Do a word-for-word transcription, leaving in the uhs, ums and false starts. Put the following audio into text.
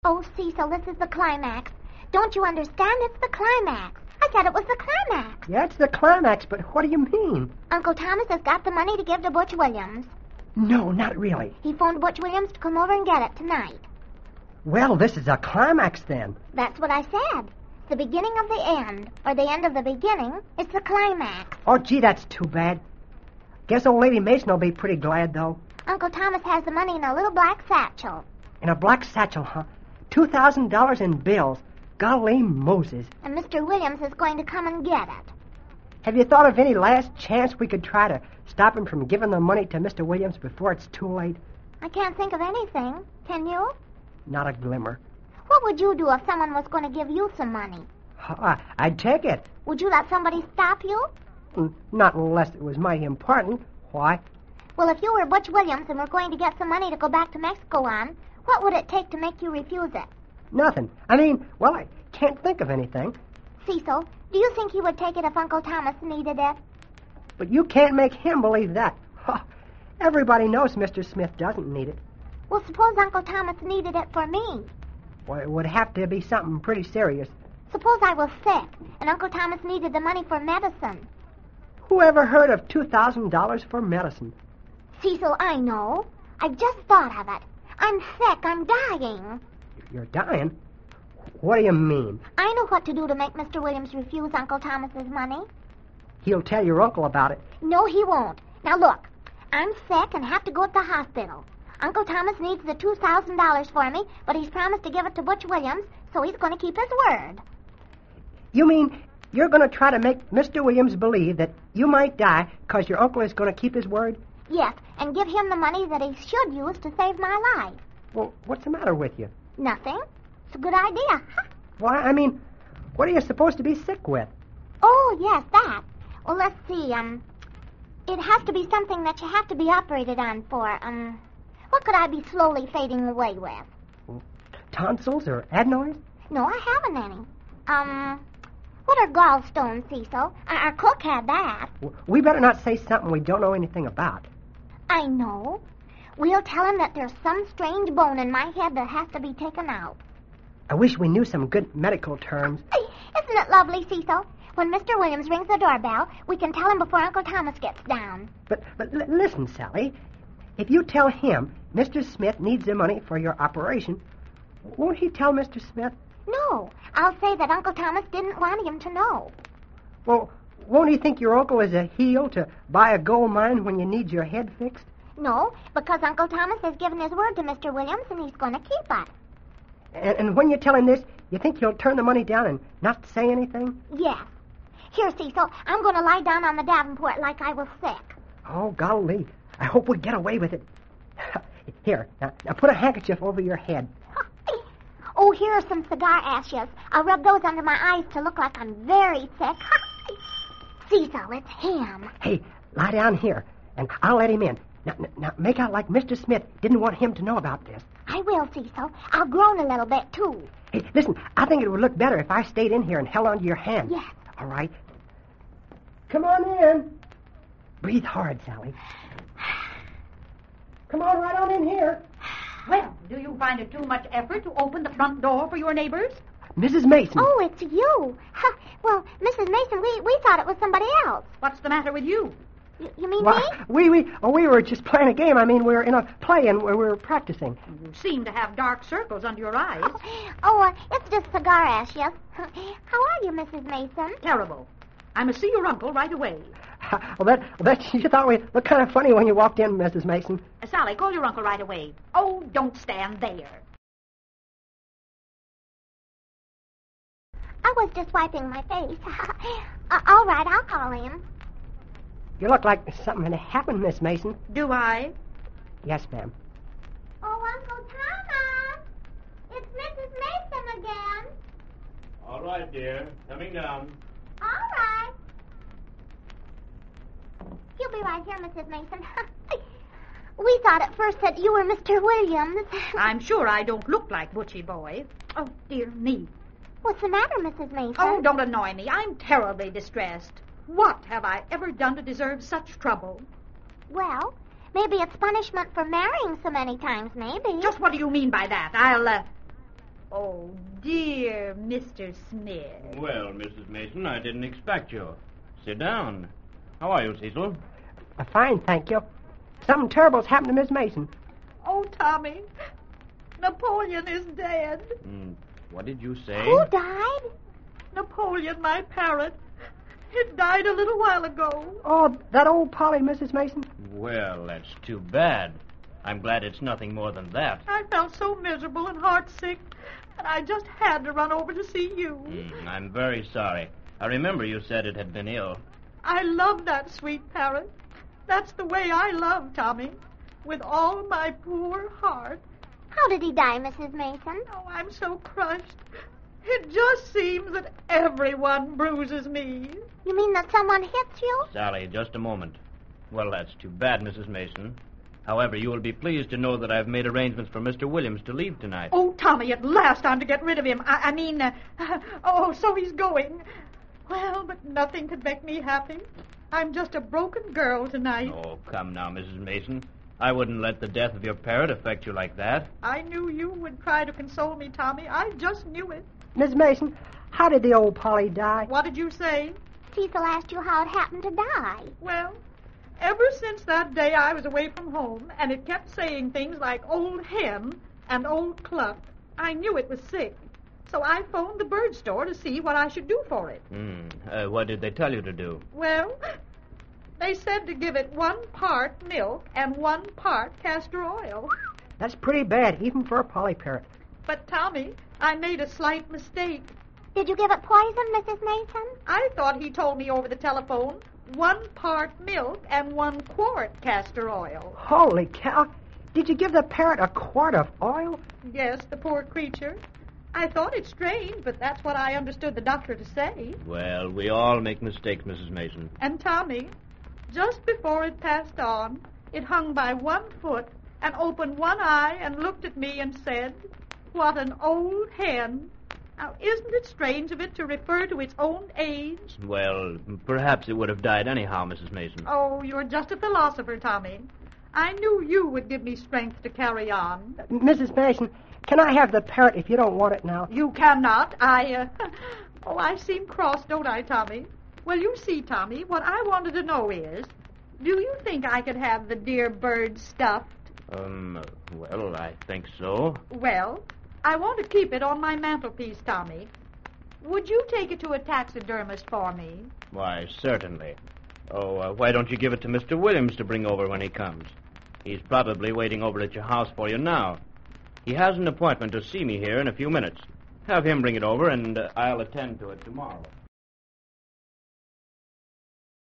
Oh, Cecil, this is the climax. Don't you understand? It's the climax. I said it was the climax. Yeah, it's the climax, but what do you mean? Uncle Thomas has got the money to give to Butch Williams. No, not really. He phoned Butch Williams to come over and get it tonight. Well, this is a climax then. That's what I said. It's the beginning of the end, or the end of the beginning. It's the climax. Oh, gee, that's too bad. Guess old Lady Mason will be pretty glad, though. Uncle Thomas has the money in a little black satchel. In a black satchel, huh? Two thousand dollars in bills. Golly Moses. And Mister Williams is going to come and get it. Have you thought of any last chance we could try to stop him from giving the money to Mister Williams before it's too late? I can't think of anything. Can you? Not a glimmer. What would you do if someone was going to give you some money? Uh, I'd take it. Would you let somebody stop you? Mm, Not unless it was mighty important. Why? Well, if you were Butch Williams and were going to get some money to go back to Mexico on, what would it take to make you refuse it? Nothing. I mean, well, I can't think of anything. Cecil, do you think he would take it if Uncle Thomas needed it? But you can't make him believe that. Huh. Everybody knows Mister Smith doesn't need it. Well, suppose Uncle Thomas needed it for me. Well, it would have to be something pretty serious. Suppose I was sick and Uncle Thomas needed the money for medicine. Who ever heard of two thousand dollars for medicine? Cecil, I know. I've just thought of it. I'm sick. I'm dying. You're dying? What do you mean? I know what to do to make Mister Williams refuse Uncle Thomas's money. He'll tell your uncle about it. No, he won't. Now, look. I'm sick and have to go to the hospital. Uncle Thomas needs the two thousand dollars for me, but he's promised to give it to Butch Williams, so he's going to keep his word. You mean you're going to try to make Mister Williams believe that you might die because your uncle is going to keep his word? Yes, and give him the money that he should use to save my life. Well, what's the matter with you? Nothing. It's a good idea. Why, I mean, what are you supposed to be sick with? Oh, yes, that. Well, let's see. Um, it has to be something that you have to be operated on for. Um, what could I be slowly fading away with? Tonsils or adenoids? No, I haven't any. Um, what are gallstones, Cecil? Our, our cook had that. We better not say something we don't know anything about. I know. We'll tell him that there's some strange bone in my head that has to be taken out. I wish we knew some good medical terms. Isn't it lovely, Cecil? When Mister Williams rings the doorbell, we can tell him before Uncle Thomas gets down. But, but l- listen, Sally. If you tell him Mister Smith needs the money for your operation, won't he tell Mister Smith? No, I'll say that Uncle Thomas didn't want him to know. Well, won't he think your uncle is a heel to buy a gold mine when you need your head fixed? No, because Uncle Thomas has given his word to Mister Williams, and he's going to keep it. And, and when you tell him this, you think he'll turn the money down and not say anything? Yes. Here, Cecil, I'm going to lie down on the Davenport like I was sick. Oh, golly. I hope we get away with it. Here, now, now put a handkerchief over your head. Oh, here are some cigar ashes. I'll rub those under my eyes to look like I'm very sick. Cecil, it's him. Hey, lie down here, and I'll let him in. Now, now, make out like Mister Smith didn't want him to know about this. I will, Cecil. I'll groan a little bit, too. Hey, listen, I think it would look better if I stayed in here and held onto your hand. Yes. All right. Come on in. Breathe hard, Sally. Come on right on in here. Well, do you find it too much effort to open the front door for your neighbors? Missus Mason. Oh, it's you. Huh. Well, Missus Mason, we, we thought it was somebody else. What's the matter with you? You, you mean Well, me? we we oh, we were just playing a game. I mean, we were in a play and we were practicing. You seem to have dark circles under your eyes. Oh, uh, it's just cigar ashes. How are you, Missus Mason? Terrible. I must see your uncle right away. Well, that, well, that you thought we looked kind of funny when you walked in, Missus Mason. Uh, Sally, call your uncle right away. Oh, don't stand there. I was just wiping my face. uh, all right, I'll call him. You look like something had happened, Miss Mason. Do I? Yes, ma'am. Oh, Uncle Thomas! It's Missus Mason again. All right, dear. Coming down. All right. You'll be right here, Missus Mason. We thought at first that you were Mister Williams. I'm sure I don't look like Butchie Boy. Oh, dear me. What's the matter, Missus Mason? Oh, don't annoy me. I'm terribly distressed. What have I ever done to deserve such trouble? Well, maybe it's punishment for marrying so many times, maybe. Just what do you mean by that? I'll, uh... Oh, dear Mister Smith. Well, Missus Mason, I didn't expect you. Sit down. How are you, Cecil? Uh, fine, thank you. Something terrible's happened to Miss Mason. Oh, Tommy, Napoleon is dead. Mm, what did you say? Who died? Napoleon, my parrot. It died a little while ago. Oh, that old Polly, Missus Mason? Well, that's too bad. I'm glad it's nothing more than that. I felt so miserable and heartsick, and I just had to run over to see you. Mm, I'm very sorry. I remember you said it had been ill. I love that sweet parrot. That's the way I love Tommy, with all my poor heart. How did he die, Missus Mason? Oh, I'm so crushed. It just seems that everyone bruises me. You mean that someone hits you? Sally, just a moment. Well, that's too bad, Missus Mason. However, you will be pleased to know that I've made arrangements for Mister Williams to leave tonight. Oh, Tommy, at last I'm to get rid of him. I, I mean, uh, oh, so he's going. Well, but nothing could make me happy. I'm just a broken girl tonight. Oh, come now, Missus Mason. I wouldn't let the death of your parrot affect you like that. I knew you would try to console me, Tommy. I just knew it. Miss Mason, how did the old Polly die? What did you say? Cecil asked you how it happened to die. Well, ever since that day I was away from home, and it kept saying things like old hen and old cluck, I knew it was sick. So I phoned the bird store to see what I should do for it. Hmm. Uh, what did they tell you to do? Well, they said to give it one part milk and one part castor oil. That's pretty bad, even for a Polly parrot. But, Tommy, I made a slight mistake. Did you give it poison, Missus Mason? I thought he told me over the telephone one part milk and one quart castor oil. Holy cow. Did you give the parrot a quart of oil? Yes, the poor creature. I thought it strange, but that's what I understood the doctor to say. Well, we all make mistakes, Missus Mason. And Tommy, just before it passed on, it hung by one foot and opened one eye and looked at me and said, "What an old hen." Now, isn't it strange of it to refer to its own age? Well, perhaps it would have died anyhow, Missus Mason. Oh, you're just a philosopher, Tommy. I knew you would give me strength to carry on. Missus Mason, can I have the parrot if you don't want it now? You cannot. I, uh... Oh, I seem cross, don't I, Tommy? Well, you see, Tommy, what I wanted to know is, do you think I could have the dear bird stuffed? Um, well, I think so. Well, I want to keep it on my mantelpiece, Tommy. Would you take it to a taxidermist for me? Why, certainly. Oh, uh, why don't you give it to Mister Williams to bring over when he comes? He's probably waiting over at your house for you now. He has an appointment to see me here in a few minutes. Have him bring it over, and uh, I'll attend to it tomorrow.